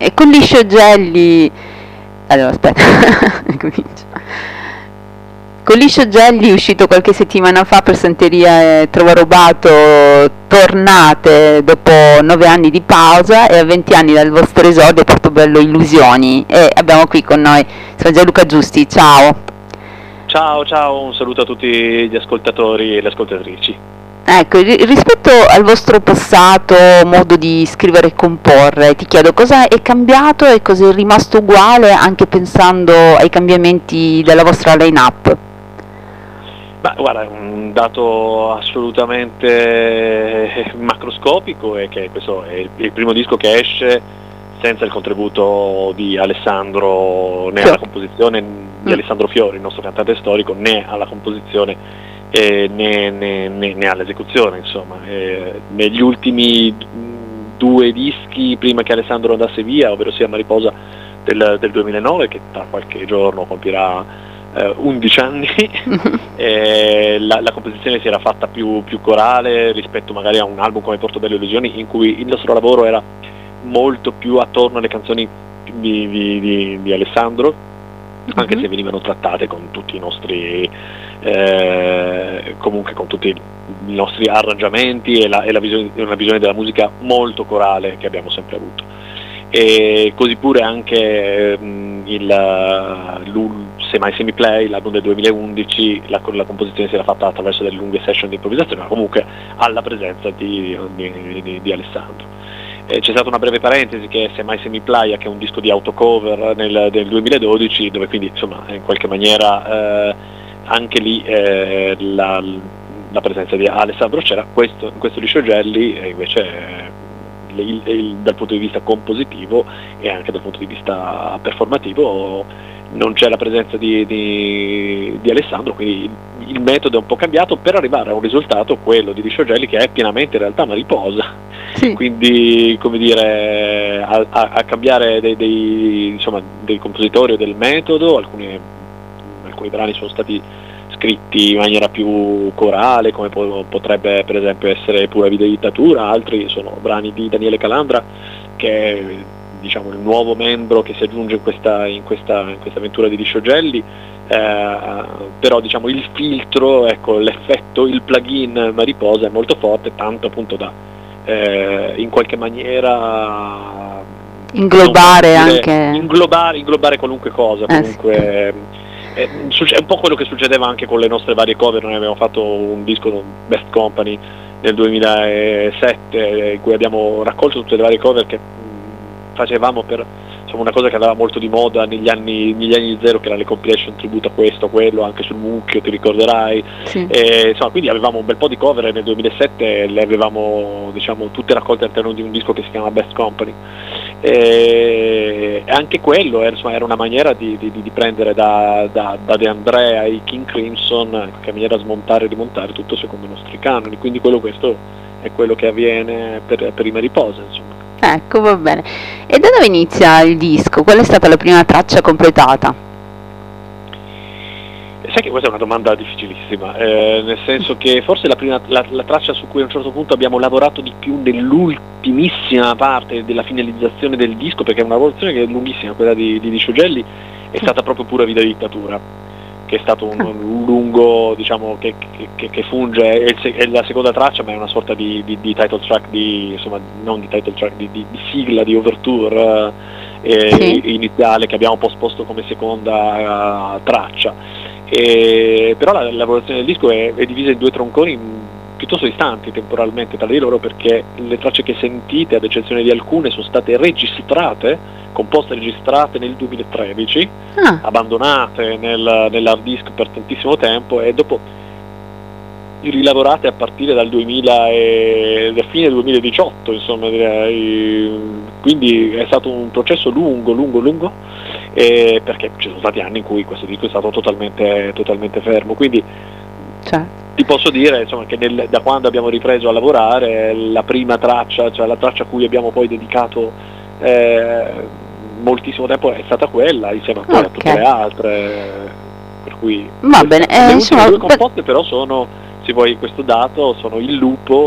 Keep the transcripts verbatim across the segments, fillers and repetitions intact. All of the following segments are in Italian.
E con Liscio Gelli, allora aspetta, comincio. Con Liscio Gelli, uscito qualche settimana fa per Santeria e Trova Rubato, tornate dopo nove anni di pausa e a venti anni dal vostro esordio a Portobello Illusioni, e abbiamo qui con noi Gianluca Giusti. Ciao. Ciao, ciao, un saluto a tutti gli ascoltatori e le ascoltatrici. Ecco, rispetto al vostro passato modo di scrivere e comporre, ti chiedo cosa è cambiato e cosa è rimasto uguale, anche pensando ai cambiamenti della vostra line-up. Ma guarda, un dato assolutamente macroscopico è che questo è il primo disco che esce senza il contributo di Alessandro, né alla composizione di mm. Alessandro Fiori, il nostro cantante storico, né alla composizione eh, né, né, né, né all'esecuzione, insomma. Eh, negli ultimi due dischi prima che Alessandro andasse via, ovvero sia Mariposa del, del duemilanove, che tra qualche giorno compirà Uh, undici anni, eh, la, la composizione si era fatta più, più corale rispetto magari a un album come Portobello Illusioni, in cui il nostro lavoro era molto più attorno alle canzoni di, di, di, di Alessandro, anche mm-hmm. se venivano trattate con tutti i nostri eh, comunque con tutti i nostri arrangiamenti e, la, e la visione, una visione della musica molto corale che abbiamo sempre avuto. E così pure anche um, il Semi Semi Play, l'album del duemilaundici, la, la composizione si era fatta attraverso delle lunghe session di improvvisazione, ma comunque alla presenza di, di, di, di Alessandro. Eh, c'è stata una breve parentesi che è Semi Semi Play, che è un disco di autocover nel, del duemiladodici, dove quindi insomma in qualche maniera eh, anche lì eh, la, la presenza di Alessandro c'era. Questo, in questo Liscio Gelli eh, invece eh, Il, il, dal punto di vista compositivo e anche dal punto di vista performativo non c'è la presenza di, di, di Alessandro, quindi il, il metodo è un po' cambiato per arrivare a un risultato, quello di Liscio Gelli, che è pienamente in realtà Mariposa. Sì. Quindi come dire, a, a, a cambiare dei, dei, insomma, dei compositori o del metodo, alcuni, alcuni brani sono stati scritti in maniera più corale, come po- potrebbe per esempio essere Pura Vida di Dittatura, altri sono brani di Daniele Calandra, che è, diciamo, il nuovo membro che si aggiunge in questa, in questa, in questa avventura di Liscio Gelli, eh, però diciamo il filtro, ecco, l'effetto, il plugin Mariposa è molto forte, tanto appunto da eh, in qualche maniera inglobare dire, anche inglobare, inglobare qualunque cosa, comunque eh sì. È un po' quello che succedeva anche con le nostre varie cover. Noi abbiamo fatto un disco Best Company nel duemilasette in cui abbiamo raccolto tutte le varie cover che facevamo per insomma, una cosa che andava molto di moda negli anni, negli anni zero, che era le compilation tributo a questo, a quello, anche sul Mucchio, ti ricorderai. Sì. E, insomma, quindi avevamo un bel po' di cover e nel duemilasette le avevamo diciamo, tutte raccolte all'interno di un disco che si chiama Best Company. E anche quello era, insomma, era una maniera di, di, di prendere da, da, da De Andrea ai King Crimson, che maniera a smontare e rimontare tutto secondo i nostri canoni, quindi quello questo è quello che avviene per, per i Mariposa, insomma. Ecco, va bene. E da dove inizia il disco? Qual è stata la prima traccia completata? Sai che questa è una domanda difficilissima, eh, nel senso che forse la, prima, la, la traccia su cui a un certo punto abbiamo lavorato di più nell'ultimissima parte della finalizzazione del disco, perché è una lavorazione che è lunghissima, quella di, di Liscio Gelli, è stata proprio Pura Vida di Dittatura, che è stato un, un lungo, diciamo, che, che, che funge, è, il, è la seconda traccia, ma è una sorta di, di, di title track, di, insomma, non di title track, di, di, di sigla, di overture eh, sì. iniziale, che abbiamo posposto come seconda uh, traccia. E, però la, la lavorazione del disco è, è divisa in due tronconi piuttosto distanti temporalmente tra di loro, perché le tracce che sentite, ad eccezione di alcune, sono state registrate, composte e registrate nel duemilatredici, ah. abbandonate nel, nell'hard disk per tantissimo tempo e dopo rilavorate a partire dal duemila e da fine duemiladiciotto, insomma, direi. Quindi è stato un processo lungo, lungo, lungo, eh, perché ci sono stati anni in cui questo disco è stato totalmente, totalmente fermo, quindi cioè. Ti posso dire, insomma, che nel, da quando abbiamo ripreso a lavorare, la prima traccia, cioè la traccia a cui abbiamo poi dedicato eh, moltissimo tempo è stata quella, insieme a, okay. a tutte le altre, per cui va bene. Le eh, ultime insomma, due composte però sono, se vuoi questo dato, sono Il Lupo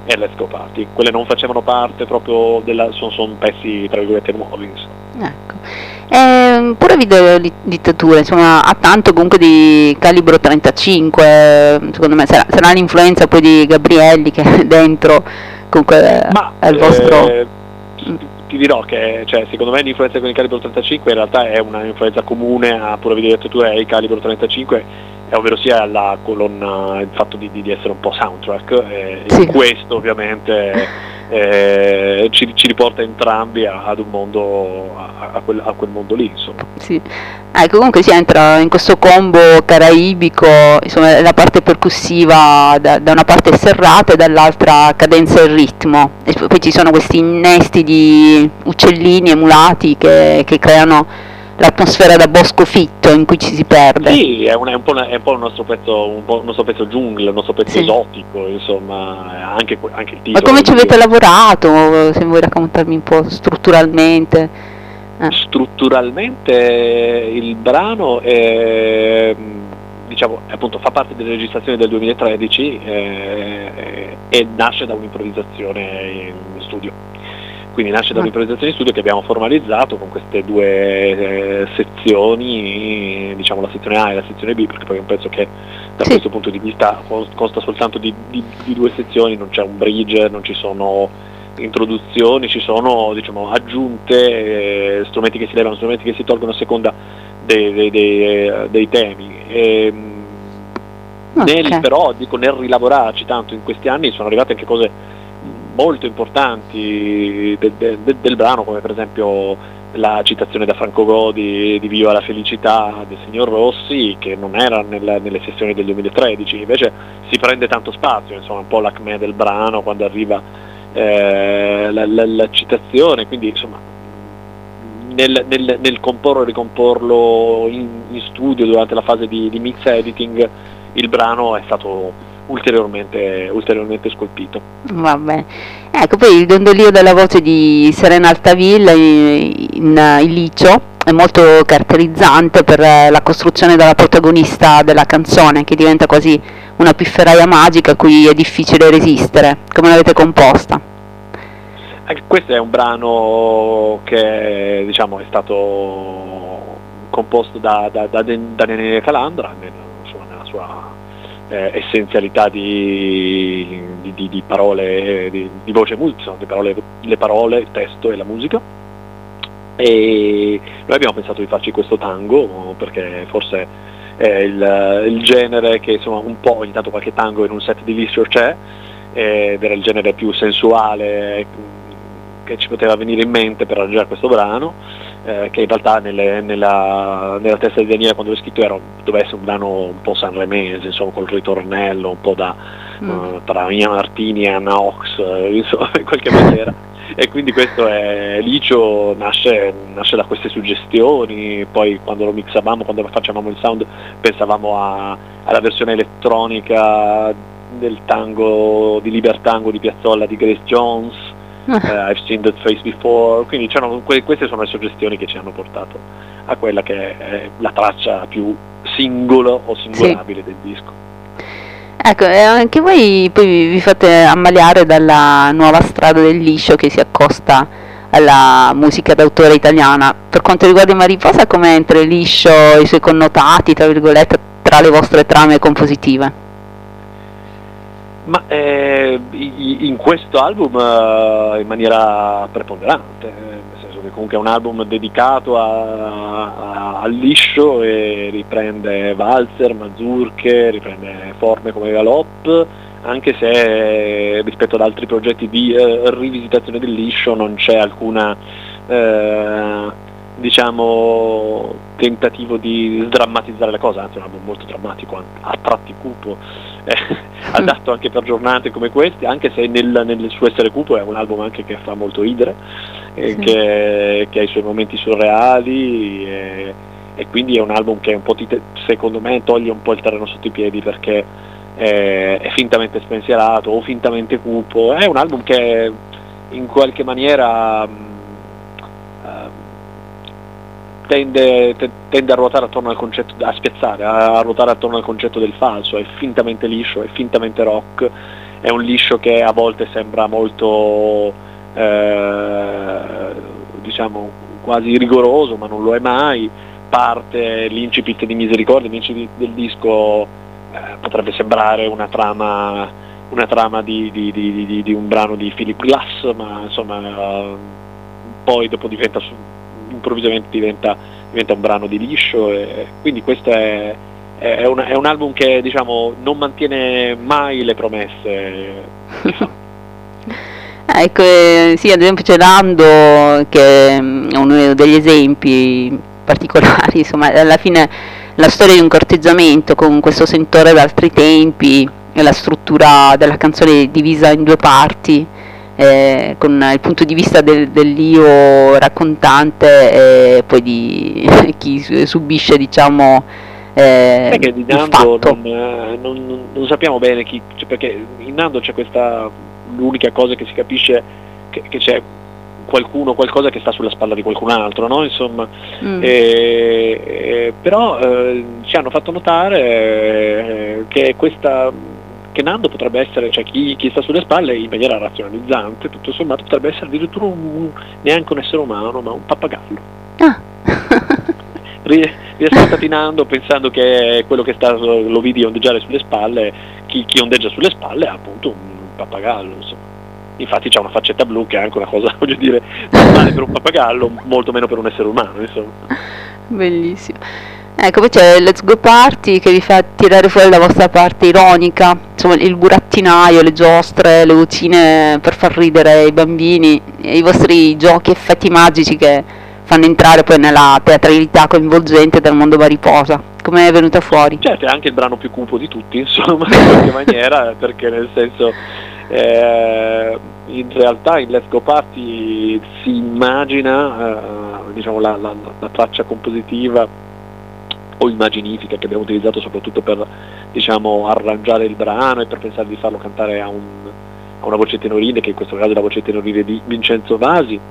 e Let's Go Party. Quelle non facevano parte proprio della, sono, sono pezzi tra virgolette nuovi, insomma. Ecco. Eh, pure video di dittatura, insomma, ha tanto comunque di calibro trentacinque, secondo me sarà, sarà l'influenza poi di Gabrielli che è dentro, comunque Ma, è il vostro... Eh, ti dirò che cioè, secondo me l'influenza con il calibro trentacinque in realtà è una influenza comune a pura video di dittatura e il calibro trentacinque, ovvero sia la colonna, il fatto di, di essere un po' soundtrack, e sì. Questo ovviamente eh, ci, ci riporta entrambi a, ad un mondo, a, a, quel, a quel mondo lì, insomma. Sì. Ecco, comunque si entra in questo combo caraibico, insomma la parte percussiva da, da una parte serrata e dall'altra cadenza e ritmo, e poi ci sono questi innesti di uccellini emulati che, che creano l'atmosfera da bosco fitto in cui ci si perde. Sì, è, un, è, un, po una, è un po' il nostro pezzo, un po' il nostro pezzo giungla, il nostro pezzo sì. esotico, insomma, anche, anche il titolo. Ma come ci avete lavorato, se vuoi raccontarmi un po' strutturalmente? Eh. Strutturalmente il brano è, diciamo, appunto, fa parte delle registrazioni del duemilatredici eh, e nasce da un'improvvisazione in studio. Quindi nasce da un'improvvisazione in studio che abbiamo formalizzato con queste due eh, sezioni, diciamo la sezione A e la sezione B, perché poi è un pezzo che da sì. questo punto di vista consta soltanto di, di, di due sezioni, non c'è un bridge, non ci sono introduzioni, ci sono, diciamo, aggiunte, eh, strumenti che si levano, strumenti che si tolgono a seconda dei, dei, dei, dei temi. E, okay. nel, però dico, nel rilavorarci tanto in questi anni sono arrivate anche cose molto importanti de, de, de, del brano, come per esempio la citazione da Franco Godi di Viva la felicità del signor Rossi, che non era nella, nelle sessioni del duemilatredici, invece si prende tanto spazio, insomma un po' l'acme del brano quando arriva eh, la, la, la citazione, quindi insomma nel, nel, nel comporlo e ricomporlo in, in studio durante la fase di, di mix editing il brano è stato ulteriormente, ulteriormente scolpito. Vabbè, ecco, poi il dondolio della voce di Serena Altavilla in, in, in licio è molto caratterizzante per la costruzione della protagonista della canzone, che diventa quasi una pifferaia magica a cui è difficile resistere. Come l'avete composta? Anche questo è un brano che, diciamo, è stato composto da, da, da, da Daniele Calandra nella, nella sua Eh, essenzialità di, di, di parole, di, di voce multipla, di parole, le parole, il testo e la musica. E noi abbiamo pensato di farci questo tango perché forse è il, il genere che, insomma, un po', ogni tanto qualche tango in un set di Liscio c'è, ed era il genere più sensuale che ci poteva venire in mente per arrangiare questo brano, eh, che in realtà nelle, nella, nella testa di Daniele quando l'ho scritto era, doveva essere un brano un po' sanremese, insomma, col ritornello un po' da mm. uh, tra Mia Martini e Anna Ox, uh, insomma, in qualche maniera. E quindi questo è Licio, nasce, nasce da queste suggestioni. Poi quando lo mixavamo, quando facevamo il sound, pensavamo a, alla versione elettronica del tango di Libertango di Piazzolla di Grace Jones, uh, I've Seen That Face Before, quindi c'erano, que- queste sono le suggestioni che ci hanno portato a quella che è la traccia più singolo o singolabile sì. del disco. Ecco, e anche voi poi vi fate ammaliare dalla nuova strada del liscio che si accosta alla musica d'autore italiana. Per quanto riguarda Mariposa, come entra il liscio, i suoi connotati, tra virgolette, tra le vostre trame compositive? Ma eh, in questo album eh, in maniera preponderante, eh, nel senso che comunque è un album dedicato a, a, al liscio e riprende valzer, mazurche, riprende forme come galop, anche se eh, rispetto ad altri progetti di eh, rivisitazione del liscio non c'è alcuna eh, diciamo tentativo di sdrammatizzare le cose, anzi è un album molto drammatico, a tratti cupo, eh, adatto anche per giornate come queste, anche se nel, nel suo essere cupo è un album anche che fa molto ridere, eh, sì. che, che ha i suoi momenti surreali, e, e quindi è un album che un po' ti, secondo me toglie un po' il terreno sotto i piedi perché è, è fintamente spensierato o fintamente cupo. È un album che in qualche maniera mh, Tende, tende a ruotare attorno al concetto, a spiazzare, a ruotare attorno al concetto del falso, è fintamente liscio, è fintamente rock, è un liscio che a volte sembra molto eh, diciamo quasi rigoroso, ma non lo è mai. Parte l'incipit di Misericordia, l'incipit del disco eh, potrebbe sembrare una trama una trama di, di, di, di, di un brano di Philip Glass, ma insomma uh, poi dopo diventa improvvisamente diventa, diventa un brano di liscio, e quindi questo è, è, un, è un album che diciamo non mantiene mai le promesse. Ecco, eh, sì, ad esempio c'è Lando che è uno degli esempi particolari, insomma, alla fine la storia di un corteggiamento con questo sentore d'altri tempi, e la struttura della canzone divisa in due parti, eh, con il punto di vista del, dell'io raccontante e poi di chi subisce, diciamo, eh, che di Nando non, non, non sappiamo bene chi, cioè, perché in Nando c'è questa, l'unica cosa che si capisce che, che c'è qualcuno, qualcosa che sta sulla spalla di qualcun altro, no? Insomma, mm. e, e, però eh, ci hanno fatto notare eh, che questa che Nando potrebbe essere, cioè chi, chi sta sulle spalle in maniera razionalizzante, tutto sommato potrebbe essere addirittura un, neanche un essere umano, ma un pappagallo. Ah. Riascoltati Nando pensando che quello che sta, lo vedi ondeggiare sulle spalle, chi, chi ondeggia sulle spalle è appunto un pappagallo, insomma. Infatti c'ha una faccetta blu che è anche una cosa, voglio dire, normale per un pappagallo, molto meno per un essere umano, insomma. Bellissimo. Ecco, poi c'è Let's Go Party che vi fa tirare fuori la vostra parte ironica, insomma il burattinaio, le giostre, le vocine per far ridere i bambini, e i vostri giochi, effetti magici che fanno entrare poi nella teatralità coinvolgente del mondo Mariposa. Come è venuta fuori? Certo, è anche il brano più cupo di tutti, insomma, in qualche maniera, perché nel senso eh, in realtà in Let's Go Party si immagina eh, diciamo la, la, la traccia compositiva o immaginifica che abbiamo utilizzato soprattutto per, diciamo, arrangiare il brano e per pensare di farlo cantare a, un, a una voce tenorile, che in questo caso è la voce tenorile di Vincenzo Vasi.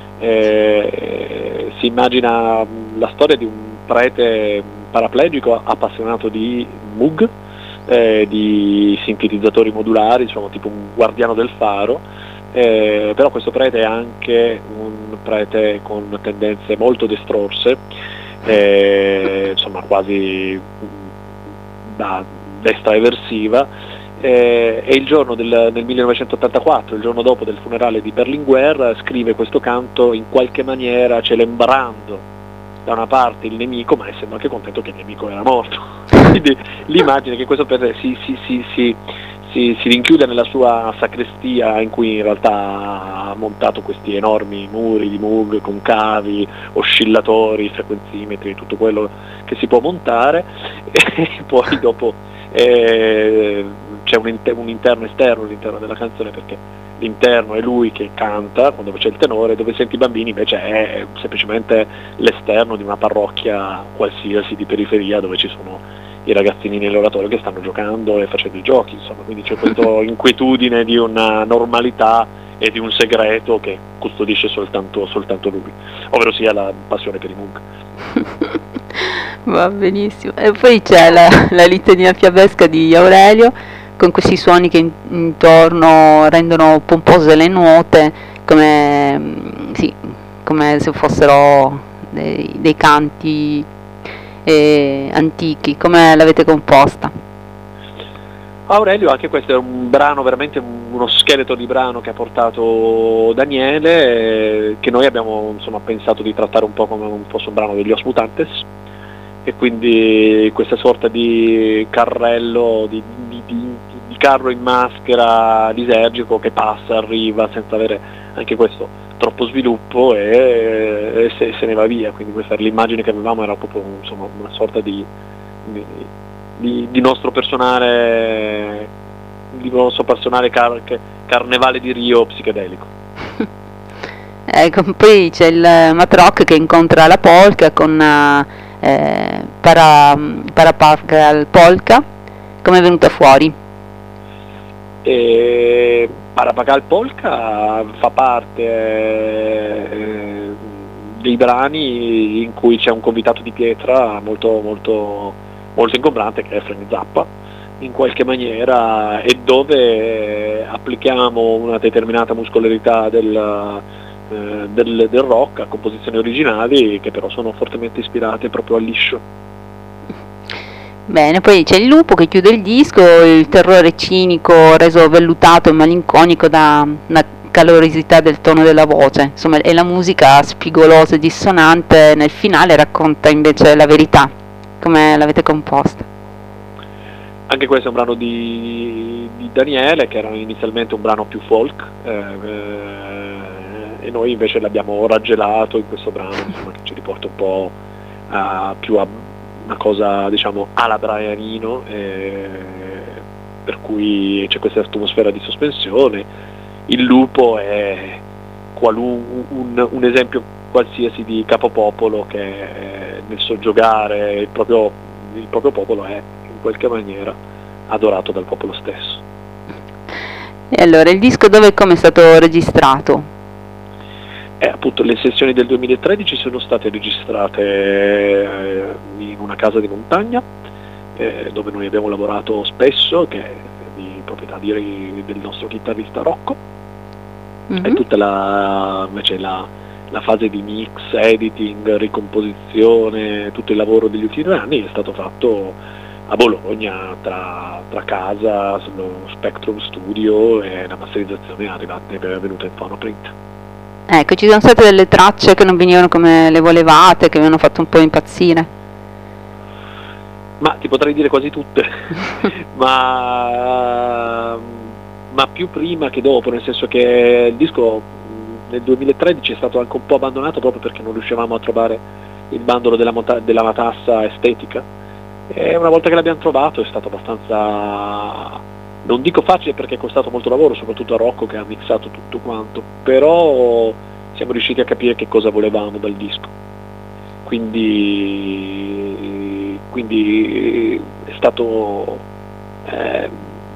Eh, si immagina la storia di un prete paraplegico appassionato di Moog, eh, di sintetizzatori modulari, diciamo tipo un guardiano del faro, eh, però questo prete è anche un prete con tendenze molto destrorse, Eh, insomma quasi da destra eversiva, eh, e il giorno del, del millenovecentottantaquattro, il giorno dopo del funerale di Berlinguer, scrive questo canto in qualche maniera celebrando da una parte il nemico, ma essendo anche contento che il nemico era morto. Quindi l'immagine che questo prete si, si, si, si Si, si rinchiude nella sua sacrestia, in cui in realtà ha montato questi enormi muri di Moog con cavi, oscillatori, frequenzimetri, tutto quello che si può montare, e poi dopo eh, c'è un, inter- un interno esterno all'interno della canzone, perché l'interno è lui che canta quando c'è il tenore, dove senti i bambini invece è semplicemente l'esterno di una parrocchia qualsiasi di periferia, dove ci sono i ragazzini nell'oratorio che stanno giocando e facendo i giochi, insomma, quindi c'è questa inquietudine di una normalità e di un segreto che custodisce soltanto, soltanto lui, ovvero sia la passione per i Moog. Va benissimo. E poi c'è la, la litania fiabesca di Aurelio, con questi suoni che in, intorno rendono pompose le note, come, sì, come se fossero dei, dei canti eh, antichi. Come l'avete composta? Aurelio, anche questo è un brano, veramente uno scheletro di brano che ha portato Daniele, eh, che noi abbiamo insomma pensato di trattare un po' come fosse un brano degli Os Mutantes, e quindi questa sorta di carrello, di, di, di, di carro in maschera lisergico che passa, arriva senza avere anche questo troppo sviluppo e, e se, se ne va via. Quindi questa l'immagine che avevamo, era proprio insomma una sorta di, di, di, di nostro personale di nostro personale car, carnevale di Rio psichedelico. Ecco, poi c'è il Matrock che incontra la polka con eh, para, Parapagal Polka. Come è venuta fuori? E Parapagal Polka fa parte eh, dei brani in cui c'è un convitato di pietra molto molto molto ingombrante, che è Frank Zappa, in qualche maniera, e dove applichiamo una determinata muscolarità del, eh, del, del rock a composizioni originali che però sono fortemente ispirate proprio al liscio. Bene, poi c'è il lupo che chiude il disco, il terrore cinico reso vellutato e malinconico da una calorosità del tono della voce, insomma, e la musica spigolosa e dissonante nel finale racconta invece la verità. Come l'avete composta? Anche questo è un brano di, di Daniele, che era inizialmente un brano più folk, eh, eh, e noi invece l'abbiamo raggelato in questo brano, insomma, che ci riporta un po' a, più a una cosa, diciamo, alla Brianino, eh, per cui c'è questa atmosfera di sospensione. Il lupo è qualun, un, un esempio qualsiasi di capopopolo che eh, nel soggiogare il proprio, il proprio popolo è in qualche maniera adorato dal popolo stesso. E allora, il disco dove e come è stato registrato? Eh, appunto, le sessioni del duemilatredici sono state registrate eh, in una casa di montagna, eh, dove noi abbiamo lavorato spesso, che è di proprietà di, del nostro chitarrista Rocco. Mm-hmm. E tutta la, invece la, la fase di mix, editing, ricomposizione, tutto il lavoro degli ultimi due anni è stato fatto a Bologna, tra, tra casa, sullo Spectrum Studio, e la masterizzazione è arrivata, è venuta in Phonoprint. Ecco, ci sono state delle tracce che non venivano come le volevate, che vi hanno fatto un po' impazzire? Ma ti potrei dire quasi tutte, ma, ma più prima che dopo, nel senso che il disco nel duemilatredici è stato anche un po' abbandonato proprio perché non riuscivamo a trovare il bandolo della, della matassa estetica, e una volta che l'abbiamo trovato è stato abbastanza, non dico facile perché è costato molto lavoro, soprattutto a Rocco che ha mixato tutto quanto, però siamo riusciti a capire che cosa volevamo dal disco, quindi, quindi è stato eh,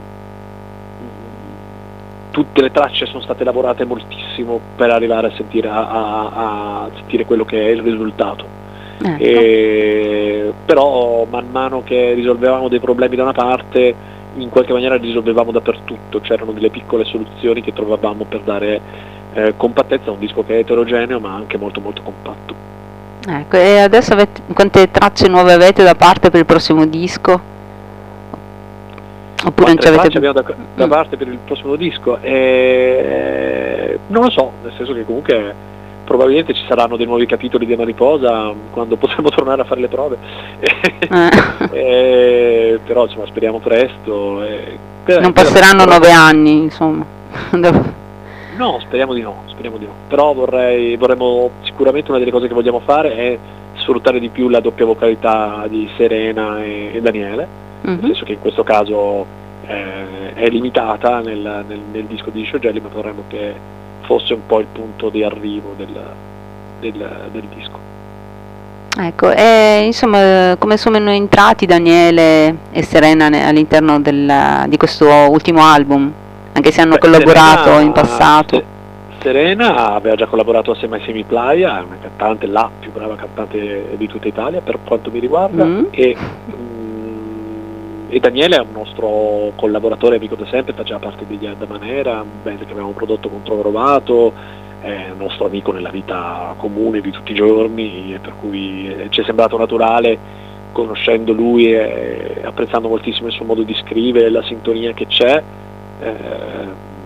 tutte le tracce sono state lavorate moltissimo per arrivare a sentire, a, a, a sentire quello che è il risultato. Ecco. E, però man mano che risolvevamo dei problemi da una parte, in qualche maniera li risolvevamo dappertutto, c'erano delle piccole soluzioni che trovavamo per dare eh, compattezza a un disco che è eterogeneo ma anche molto molto compatto. Ecco, e adesso avete, quante tracce nuove avete da parte per il prossimo disco? Oppure Quante non ci avete tracce abbiamo da, da mm. parte per il prossimo disco? E, non lo so, nel senso che comunque probabilmente ci saranno dei nuovi capitoli di Mariposa quando potremo tornare a fare le prove, eh. e, però insomma speriamo presto. E, per, non passeranno però, nove anni, insomma. No, speriamo di no, speriamo di no. Però vorrei, vorremmo, sicuramente una delle cose che vogliamo fare è sfruttare di più la doppia vocalità di Serena e, e Daniele, mm-hmm. nel senso che in questo caso eh, è limitata nel, nel, nel disco di Sciogelli, ma vorremmo che fosse un po' il punto di arrivo del, del, del disco. Ecco, e insomma come sono entrati Daniele e Serena all'interno di questo ultimo album, anche se hanno Beh, collaborato Serena, in passato? Serena aveva già collaborato assieme a Semi Playa, è una cantante, la più brava cantante di tutta Italia per quanto mi riguarda, mm. e, mm, e Daniele è un nostro collaboratore amico da sempre, faceva parte degli Adda Manera, un band che abbiamo prodotto con Trovo Rovato, è un nostro amico nella vita comune di tutti i giorni, e per cui ci è sembrato naturale, conoscendo lui e apprezzando moltissimo il suo modo di scrivere, la sintonia che c'è, eh,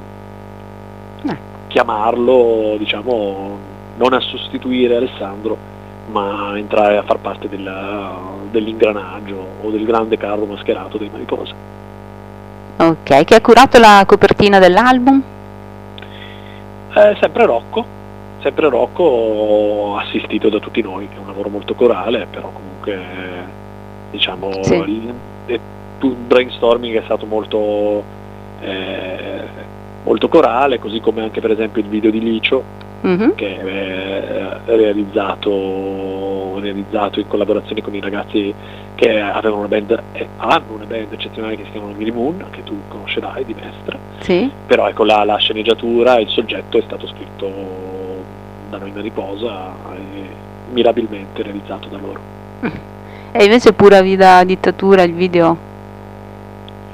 chiamarlo, diciamo, non a sostituire Alessandro, ma a entrare a far parte del, dell'ingranaggio o del grande carro mascherato dei Mariposa. Ok, chi ha curato la copertina dell'album? Eh, sempre Rocco, sempre Rocco, assistito da tutti noi, che è un lavoro molto corale, però comunque diciamo sì. il, il brainstorming è stato molto eh, molto corale, così come anche per esempio il video di Licio, mm-hmm. che è realizzato, realizzato in collaborazione con i ragazzi che avevano una band, eh, hanno una band eccezionale che si chiama Miri Moon, che tu conoscerai di Mestre, sì. Però ecco la, la sceneggiatura, il soggetto è stato scritto da noi in Mariposa e mirabilmente realizzato da loro. E invece Pura Vida Dittatura, il video?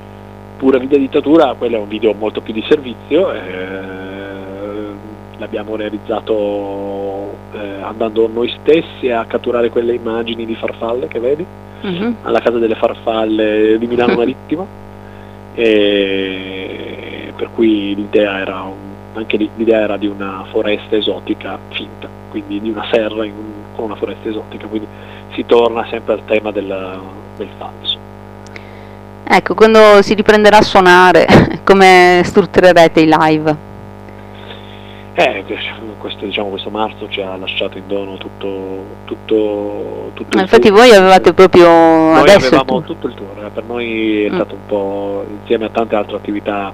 Pura Vita Dittatura, quello è un video molto più di servizio, eh, l'abbiamo realizzato eh, andando noi stessi a catturare quelle immagini di farfalle che vedi, mm-hmm. alla Casa delle Farfalle di Milano Marittimo, e per cui l'idea era un, anche l'idea era di una foresta esotica finta, quindi di una serra in un, con una foresta esotica, quindi si torna sempre al tema del, del falso. Ecco, quando si riprenderà a suonare, come strutturerete i live? Eh, questo, diciamo, questo marzo ci ha lasciato in dono tutto, tutto, tutto il Infatti tour. Voi avevate proprio noi adesso avevamo tutto il tour, per noi è mm. stato un po', insieme a tante altre attività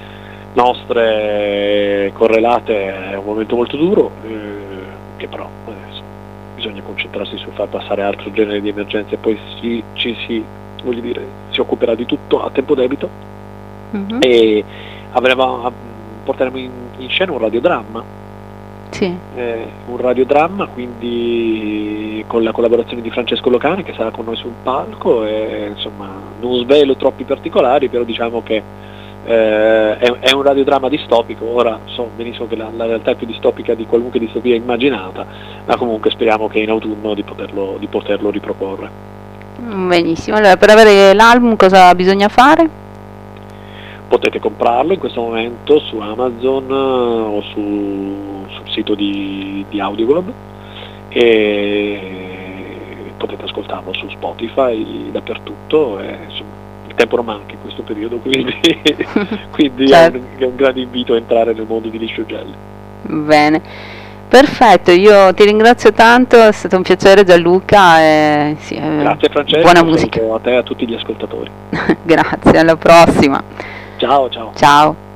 nostre correlate, è un momento molto duro, eh, che però adesso bisogna concentrarsi sul far passare altro genere di emergenze e poi si, ci si voglio dire, si occuperà di tutto a tempo debito, mm-hmm. e avremo, porteremo in, in scena un radiodramma, sì. eh, un radiodramma quindi con la collaborazione di Francesco Locani che sarà con noi sul palco, e insomma non svelo troppi particolari, però diciamo che eh, è, è un radiodramma distopico. Ora so benissimo che la, la realtà è più distopica di qualunque distopia immaginata, ma comunque speriamo che in autunno di poterlo, di poterlo riproporre. Benissimo, allora per avere l'album cosa bisogna fare? Potete comprarlo in questo momento su Amazon o su, sul sito di, di Audioglobe, e potete ascoltarlo su Spotify dappertutto, e, insomma, il tempo non manca in questo periodo, quindi, quindi certo. è, un, è un grande invito a entrare nel mondo di Liscio Gelli. Bene. Perfetto, io ti ringrazio tanto, è stato un piacere Gianluca, e, sì, grazie Francesco, buona musica a te e a tutti gli ascoltatori. Grazie, alla prossima. Ciao ciao. Ciao.